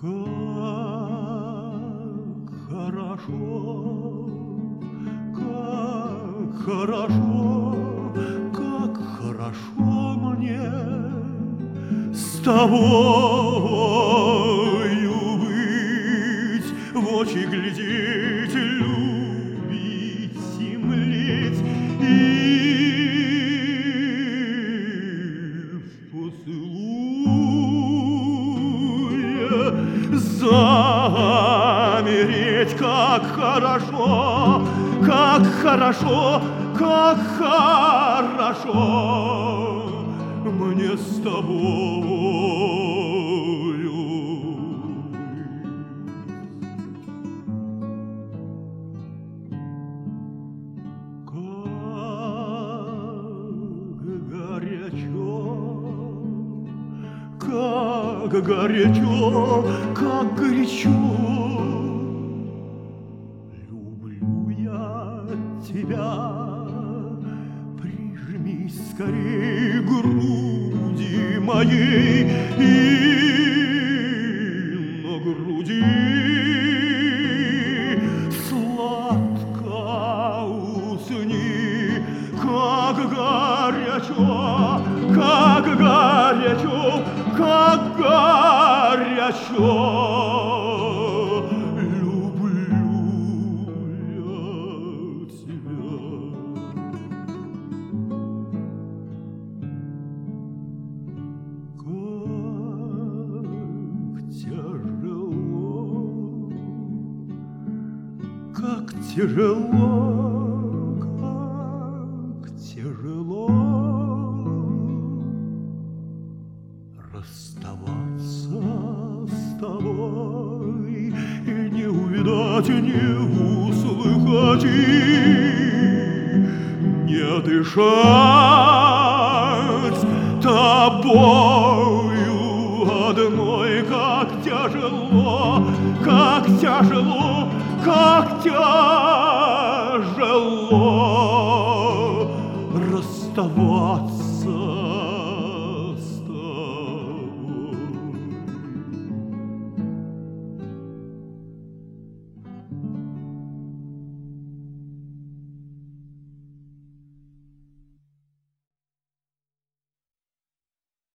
Как хорошо, как хорошо, как хорошо мне с тобою быть, в очи глядеть, любить и млеть, и в поцелуе замереть. Как хорошо, как хорошо, как хорошо мне с тобою. Как горячо, как горячо люблю я тебя. Прижмись скорей к груди моей, и на груди сладко усни. Как горячо, как горячо, как горячо люблю я тебя. Как тяжело, как тяжело расставаться с тобой и не увидать, не услыхать, и не дышать тобою одной. Как тяжело, как тяжело, как тяжело расставаться